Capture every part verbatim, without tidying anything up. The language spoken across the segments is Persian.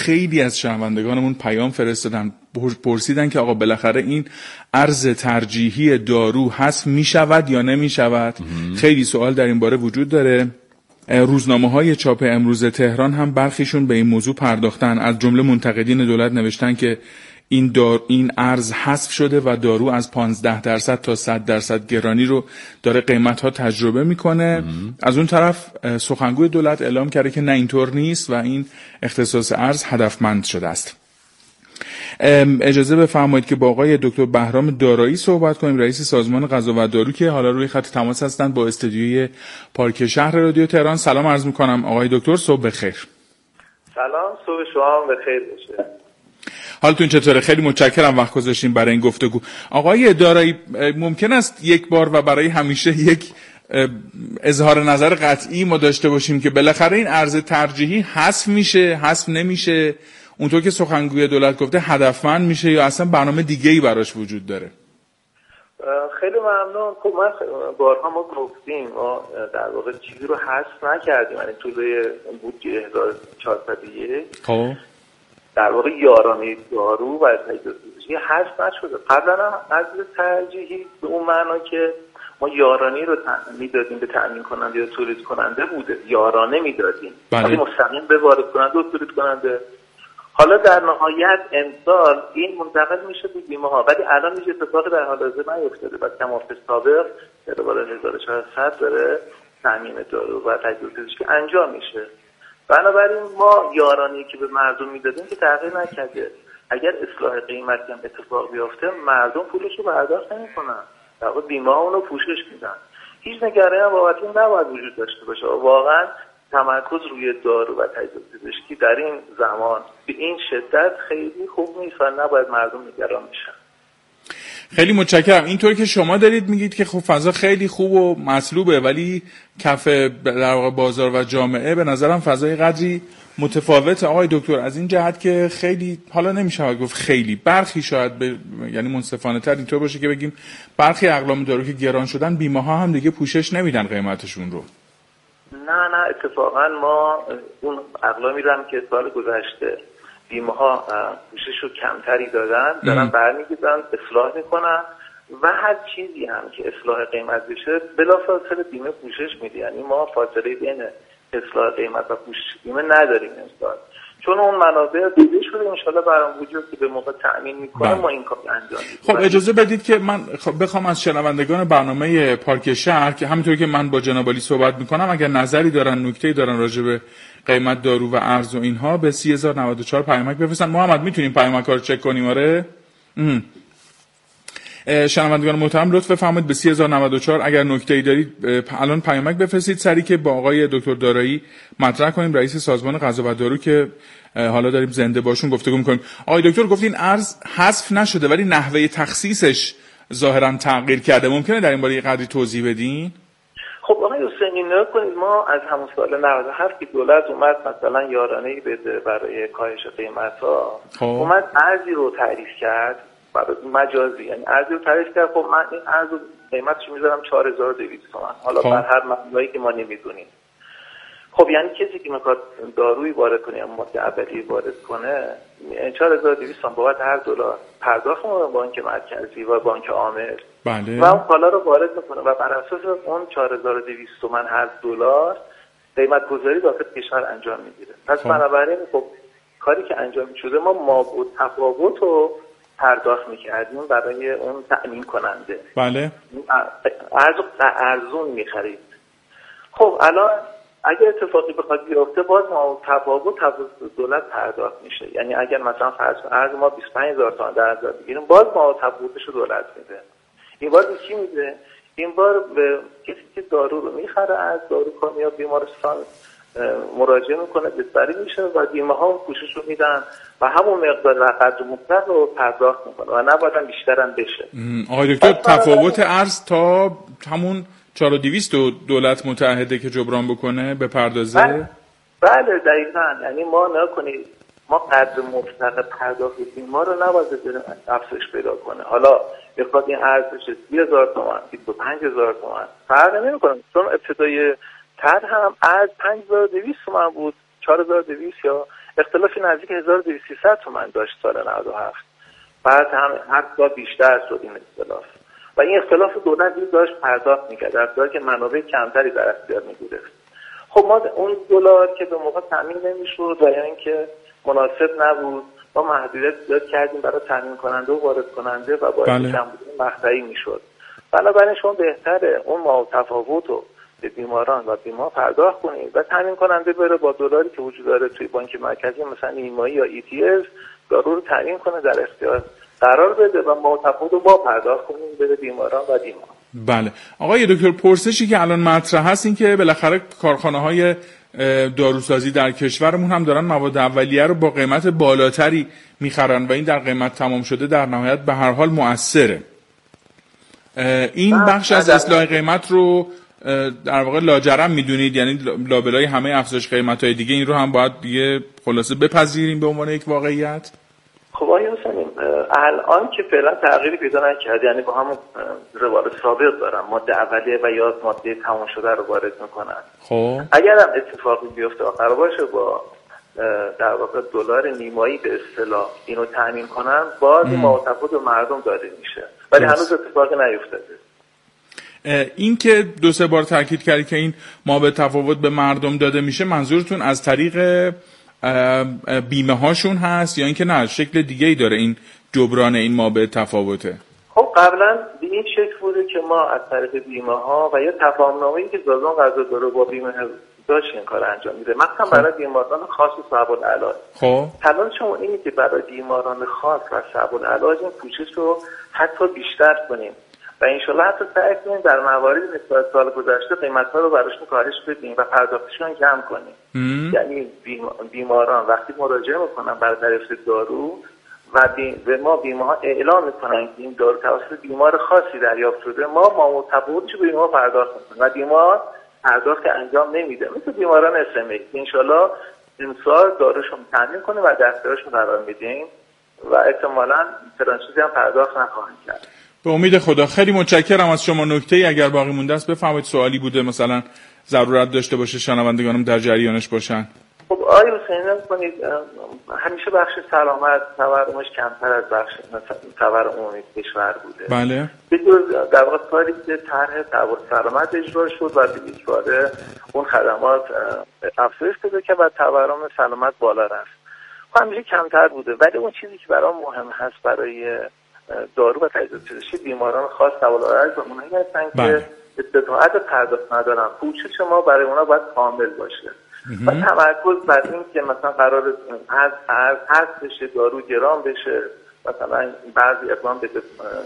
خیلی از شنوندگانمون پیام فرستادن، پرسیدن که آقا بالاخره این ارز ترجیحی دارو حذف می شود یا نمی شود؟ خیلی سوال در این باره وجود داره. روزنامه‌های چاپ امروز تهران هم برخیشون به این موضوع پرداختن. از جمله منتقدین دولت نوشتن که این دار این ارز حذف شده و دارو از پانزده درصد تا صد درصد گرانی رو داره قیمت‌ها تجربه میکنه. از اون طرف سخنگوی دولت اعلام کرده که نه اینطور نیست و این اختصاص ارز هدفمند شده است. اجازه بفرمایید که با آقای دکتر بهرام دارایی صحبت کنیم، رئیس سازمان غذا و دارو که حالا روی خط تماس هستند با استودیوی پارک شهر رادیو تهران. سلام عرض میکنم آقای دکتر، صبح بخیر. سلام، صبح شما هم بخیر باشه. حالتون چطوره؟ خیلی متشکرم وقت گذاشتین برای این گفتگو. آقای دارایی، ممکن است یک بار و برای همیشه یک اظهار نظر قطعی ما داشته باشیم که بالاخره این ارز ترجیحی حذف میشه، حذف نمیشه، اونطور که سخنگوی دولت گفته هدفمند میشه یا اصلا برنامه دیگه‌ای براش وجود داره؟ خیلی ممنون. خب من بارها ما گفتیم ما در واقع چیزی رو حذف نکردیم، یعنی توی بودجه هزار و چهارصد و یک خب در واقع یارانه دارو و تجهیزات حذف نشده. قبلا از ترجیحی به اون معنا که ما یارانه رو میدادیم به تامین کننده یا تولید کننده بوده، یارانه میدادیم ولی مستقیم به وارد کننده و تولید کننده. حالا در نهایت امسال این منتقل میشه به بیمه ها، ولی الان هیچ اتفاقی در حال حاضر نیفتاده و کما فی سابق در بالا هزار و چهارصد داره تامین دارو و تجهیزاتش که انجام میشه. بنابراین ما یارانه‌ای که به مردم میدادیم که تغییر نکرده. اگر اصلاح قیمتی هم اتفاق بیفته مردم پولش رو برداشت نمیکنن، در واقع بیمه ها اونو پوشش میدن. هیچ نگرانی هم بابت این نباید وجود داشته باشه. واقعا تمرکز روی دارو و تجهیزات پزشکی در این زمان به این شدت خیلی خوب نیست و نباید مردم نگران بشن. خیلی متشکرم. اینطور که شما دارید میگید که خب فضا خیلی خوب و مطلوبه، ولی کف در واقع بازار و جامعه به نظرم فضای قدری متفاوته آقای دکتر، از این جهت که خیلی، حالا نمیشه گفت خیلی، برخی شاید به یعنی منصفانه تر اینطور باشه که بگیم برخی اقلام دارو که گران شدن بیمه ها هم دیگه پوشش نمیدن قیمتشون رو. نه نه اتفاقا ما اون اقلامی رو هم که سال گذشته بیمه ها پوشش رو کمتری دادن دارن برمیگردن اصلاح میکنن و هر چیزی هم که اصلاح قیمت بشه بلافاصله بیمه پوشش میده. یعنی ما فاصله بین اصلاح قیمت و پوشش بیمه نداریم امسال، چون اون منابع دیده شده انشالله برام وجود که به موقع تأمین میکنه ما این کار انجام میدیم. خب اجازه بدید که من بخوام از شنوندگان برنامه پارک شهر که همینطور که من با جناب عالی صحبت میکنم اگر نظری دارن، نکته‌ای دارن راجع به قیمت دارو و ارز و اینها به سه هزار و نود و چهار پیامک بفرستن. محمد میتونیم پیامک‌ها رو چک کنیم؟ آره. شنوندگان محترم لطف بفرمایید به سه هزار و نود و چهار اگر نکته‌ای دارید الان پیامک بفرستید سری که با آقای دکتر دارایی مطرح کنیم، رئیس سازمان غذا و دارو که حالا داریم زنده باشون گفتگو می‌کنیم. آقای دکتر گفتین ارز حذف نشده ولی نحوه تخصیصش ظاهراً تغییر کرده، ممکنه در این باره یه قدری توضیح بدین؟ خب آقای حسینی نگاه کنید، ما از همون سال نود و هفت که دولت اومد مثلا یارانه‌ای بده برای کاهش قیمت‌ها، اومد ارزی رو تعریف کرد مجازی، یعنی ارزی رو تعریف کرد. خب من این ارز رو قیمتش میذارم چهار هزار و دویست تومان، حالا بر هر مبنایی که ما نمیدونیم. خب یعنی کسی که میخواد دارویی وارد کنه یا ماده اولیه وارد کنه چهار هزار و دویست تومان بابت هر دلار پرداخت میکنه بانک مرکزی و بانک عامل. بله. و اون کالا رو وارد میکنه و بر اساس اون چهار هزار و دویست تومان هر دلار قیمت گذاری داخل کشور انجام میگیره. پس بنابراین خب کاری که انجام شده ما مابعد تفاوت رو پرداخت میکردیم برای اون تأمین کننده. بله. ارز ارزون میخرید. خب الان اگر اتفاقی بخواد بیفته باز ما تفاوت توسط دولت پرداخت میشه. یعنی اگر مثلا فرض ارز ما بیست و پنج هزار تومان در نظر بگیریم باز ما تفاوتش رو دولت میده. این بار چی میده؟ این بار به کسی که دارو رو میخره از داروخانه یا بیمارستان مراجعه میکنه، بستری میشه و بیمه ها پوشش رو میدن و همون مقدار و قدر مطلق رو پرداخت میکنه و نباید بیشتر هم بشه. آقای دکتر تفاوت ارز تا همون چهار هزار و دویست دولت متعهده که جبران بکنه به پردازه؟ بله, بله دقیقاً. یعنی ما نکنید ما قدر مطلق پرداخت بیمه رو نباید بریم افزایش پیدا کنه. حالا بخواد این ارز بشه سی هزار تومان، بیست و پنج هزار تومان فرق نمیکنه، چون ابتدای طرح هم از پنج هزار و دویست تومان بود، چهار هزار و دویست یا اختلافی نزدیک هزار و دویست تا سیصد تومان داشت سال نود و هفت. بعد هم هر سال بیشتر شد این اختلاف و این اختلاف دولت داشت پرداخت میکرد در صورتی که منابع کمتری در اختیار میگرفت. خب ما اون دلار که به موقع تامین نمیشد و یا اینکه مناسب نبود ما محدودیت ایجاد کردیم برای تامین کننده و وارد کننده و باعث کمبود مقطعی میشد. بنابراین شما بهتره اون متفاوت رو به بیماران و بیمار پرداخت کنید و تامین کننده بره با دلاری که وجود داره توی بانک مرکزی مثلا ایمایی یا ای تی اس دارو رو تامین کنه در اختیار قرار بده و متفاوت رو با پرداخت کنیم بده بیماران و بیمار. بله آقای دکتر، پرسشی که الان مطرح هست این که بالاخره کارخانه‌های داروسازی در کشورمون هم دارن مواد اولیه رو با قیمت بالاتری میخرن و این در قیمت تمام شده در نهایت به هر حال مؤثره. این بخش از اصلاح قیمت رو در واقع لاجرم میدونید، یعنی لابلای همه افزایش قیمت‌های دیگه این رو هم باید دیگه خلاصه بپذیریم به عنوان یک واقعیت؟ خب آقای حسینی الان که فعلا تغییری پیدا نکرد، یعنی با همون روال سابق دارن ماده اولیه و یا ماده تمام شده رو وارد میکنن. خب اگر هم اتفاقی بیفته و قرار باشه با در واقع دلار نیمایی به اصطلاح اینو تامین کنن باز متفاوت به مردم داده میشه، ولی هنوز اتفاقی نیفتاده. این که دو سه بار تاکید کردی که این ما به تفاوت به مردم داده میشه، منظورتون از طریق بیمه هاشون هست یا اینکه نه شکل دیگه ای داره این جبران این ما به تفاوته؟ خب قبلا به این شکل بوده که ما از طریق بیمه ها و یا تفاهم‌نامه‌ای که سازمان غذادارو با بیمه داشت این کار انجام میده، مثلا برای بیماران خاص و صعب العلاج. خب تلاش شما اینه که برای بیماران خاص و صعب العلاج این کوشش رو حتی بیشتر کنیم و انشالله حتی سعی کنیم در مواردی مثل سال گذشته قیمت‌ها رو براشون کاهش بدیم و پرداختشون کم کنیم. ام. یعنی بیماران وقتی مراجعه میکنن برای دریافت دارو و به ما بیمه ها اعلام میکنن که این دارو توسط بیمار خاصی دریافت شده، ما ما متفاوتش به بیمار پرداخت میکنیم و بیمار پرداخت انجام نمیده، مثل بیماران اس ام ای که انشالله امسال داروشون تامین کنیم و در اختیارشون قرار میدیم و احتمالاً چنان چیزی هم پرداخت نخواهند کرد. به امید خدا. خیلی متشکرم از شما. نکته‌ای اگر باقی مونده است بفرمایید، سوالی بوده مثلا ضرورت داشته باشه شنوندگانم در جریانش باشن. خب آقای حسینی کنید همیشه بخش سلامت تورمش کمتر از بخش تورم عمومی کشور بوده. بله. به جز در واقع کاری که طرح تورم سلامت اجرا شد و به یک باره اون خدمات افزایش پیدا کرد و تورم سلامت بالا رفت. خب همیشه کمتر بوده، ولی اون چیزی که برای مهم هست برای دارو و تجهیزات پزشکی بیماران خاص سوال‌آور و اونایی هستن که استطاعت پرداخت ندارن، کوشش ما برای اونا باید کامل باشه و تمرکز بر این که مثلا قرار از از بشه دارو گران بشه، مثلا بعضی اقدام به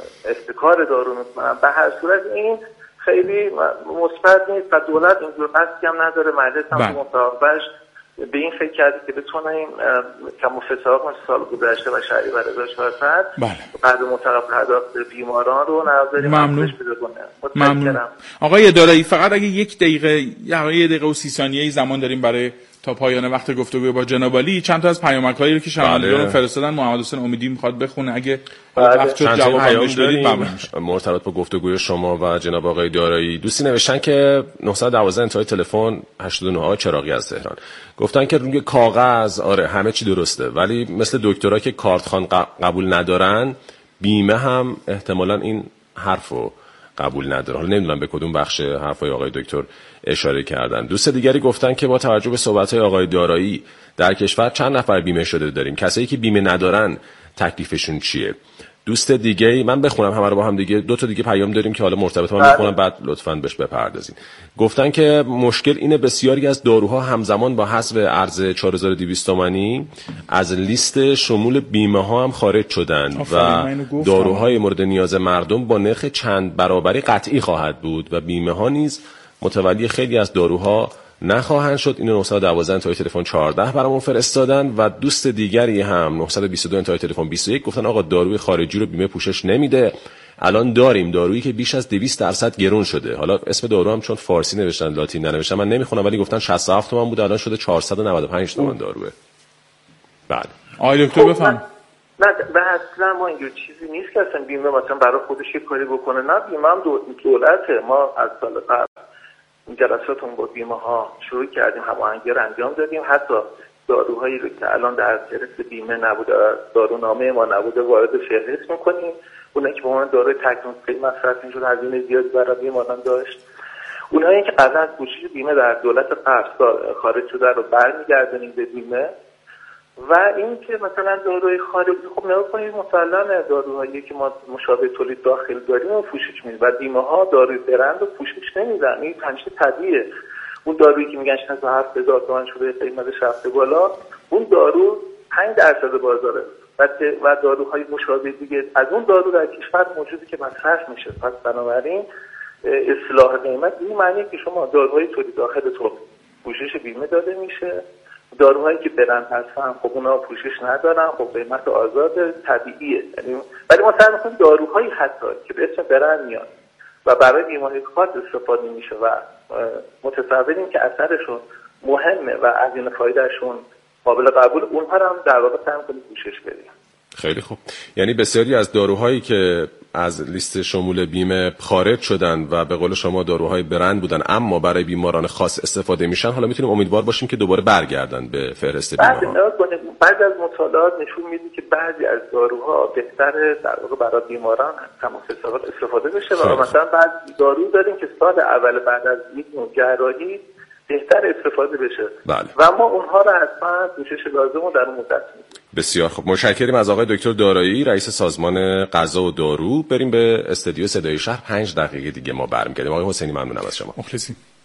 احتکار دارو میکنن. به هر صورت این خیلی مثبت نیست و دولت اینجور قصدی هم نداره. مجلس هم مصاحبهش به این فکر کرده که بتونیم کم و فساق مثل سال گذشته و شهریور هزار و چهارصد بعد مطلق پرداخت بیماران رو نظری ممنون. ممنون. آقای دارایی فقط اگه یک دقیقه یا یک دقیقه و سی ثانیه زمان داریم برای تا پایان وقت گفتگو با جناب عالی، چند تا از پیامک‌هایی رو که شنوندگان بله. فرستادن محمد حسین امیدی میخواد بخونه، اگه وقت شد جواب بهش بدید ممنون میشم. مرتبط با گفتگوی شما و جناب آقای دارایی دوستی نوشتن که نه یک دو انتهای تلفن هشتاد و نه چراغی از تهران گفتن که روی کاغذ آره همه چی درسته، ولی مثل دکترا که کارتخوان قبول ندارن بیمه هم احتمالاً این حرفو قبول نداره. حالا نمیدونم به کدوم بخش حرفای آقای دکتر اشاره کردن. دوست دیگری گفتن که با توجه به صحبت‌های آقای دارایی در کشور چند نفر بیمه شده داریم، کسایی که بیمه ندارن تکلیفشون چیه؟ دوست دیگه من بخونم همه رو با هم دیگه، دو تا دیگه پیام داریم که حالا مرتبط من میخونم بعد لطفاً بهش بپردازین. گفتن که مشکل اینه بسیاری از داروها همزمان با حذف ارز چهار هزار و دویست تومانی از لیست شمول بیمه ها هم خارج شدن و داروهای مورد نیاز مردم با نرخ چند برابری قطعی خواهد بود و بیمه ها نیز متولی خیلی از داروها نخواهند شد. اینو نه یک دو انتهای تلفن چهارده برامون فرستادن و دوست دیگری هم نه دو دو انتهای تلفن بیست و یک گفتن آقا داروی خارجی رو بیمه پوشش نمیده. الان داریم دارویی که بیش از دویست درصد گرون شده. حالا اسم دارو هم چون فارسی نوشتن لاتین ننوشتن من نمیخونم، ولی گفتن شصت و هفت تومن بود الان شده چهارصد و نود و پنج تومن داروه. بله آقای دکتر بفهم. نه و اصلا ما اینجور چیزی نیست که اصلا بیمه مثلا برای خودش یه کاری بکنه. نه بیمه هم دولته. ما از سال قبل جلساتون با بیمه ها شروع کردیم، هماهنگی رو انجام دادیم، حتی داروهایی رو که الان در فهرست بیمه نبوده، دارونامه ما نبوده، وارد فهرست میکنیم. اونایی که به عنوان داروی تکنوستی مصرف میشد هزینه زیادی برای بیماران داشت. اونایی که قبلا از پوشش بیمه در دولت قبل خارج شده رو برمیگردونیم به بیمه. و این که مثلا داروی خارجی، خب نگاه کنید مسلمه داروهایی که ما مشابه تولید داخل داریم و پوشش میدیم و بیمه ها داروی برند رو پوشش نمیدن. این همیشه طبیعیه. اون دارویی که میگن شصت و هفت هزار تومان شده قیمتش رفته بالا، اون دارو پنج درصد بازاره و داروهای مشابه دیگه از اون دارو در کشور موجوده که مصرف میشه. پس بنابراین اصلاح قیمت این معنی که شما داروهای تولید داخلتون پوشش بیمه داده میشه، داروهایی که برند هستن خب اونا پوشش ندارن، خب قیمت آزاد طبیعیه. یعنی ولی ما سعی می‌کنیم داروهایی حتی که به اسم برند میاد و برای بیماری خاص استفاده میشه و متصوریم که اثرشون مهمه و هزینه فایدهشون قابل قبول، اونها رو هم در واقع سعی می‌کنیم پوشش بدیم. خیلی خوب. یعنی بسیاری از داروهایی که از لیست شمول بیمه خارج شدن و به قول شما داروهای برند بودن اما برای بیماران خاص استفاده میشن، حالا میتونیم امیدوار باشیم که دوباره برگردن به فهرست بیمه ها. بعد از مطالعات نشون میده که بعضی از داروها بهتره در واقع برای بیماران تمام استفاده بشه و مثلا بعضی دارو داریم که سال اول بعد از این جراحی بهتر استفاده بشه. بله. و ما اونها رو حتما پوشش لازم رو در اون مدت میدیم. بسیار خوب. متشکریم از آقای دکتر دارایی، رئیس سازمان غذا و دارو. بریم به استودیو صدای شهر. پنج دقیقه دیگه ما برمیگردیم. آقای حسینی ممنونم از شما. مخلصیم.